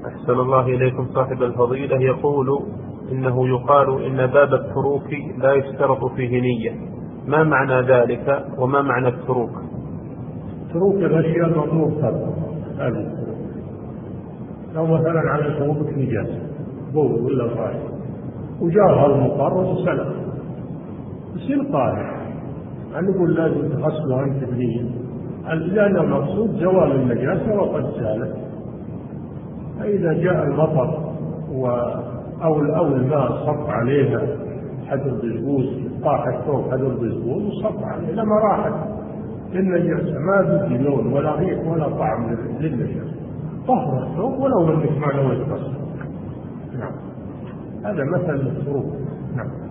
أحسن الله إليكم صاحب الفضيلة، يقول إنه يقال إن باب التروك لا يشترط فيه نية، ما معنى ذلك وما معنى التروك؟ تروك الأشياء المطلوب ترك هذه التروك. لو مثلا على ثوبك نجاسة بول ولا غاية وجاءها المطر وسلم يصير طاهر، نقول لازم تغسله أنت بنية، لأن المقصود زوال النجاسة وقد زالت. فإذا جاء المطر أو الماء صب عليها حجر بزبوز، طاح الثوب حجر بزبوز وصب عليه، لما راحت النجاسة ما بيجي لون ولا ريح ولا طعم للنجاسة، طهر الثوب ولو انك ما نويت غسله. نعم، هذا مثل الفروق. نعم.